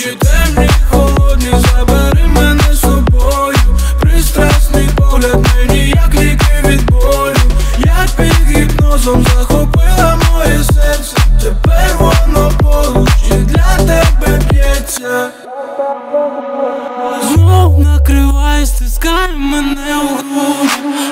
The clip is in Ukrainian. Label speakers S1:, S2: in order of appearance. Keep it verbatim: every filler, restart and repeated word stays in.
S1: Ночі темні, холодні, забери мене з собою. Пристрасний погляд мені, як ліки від болю. Як під гіпнозом захопила моє серце. Тепер воно поруч і для тебе б'ється. Знов накривай, стискай мене у груди.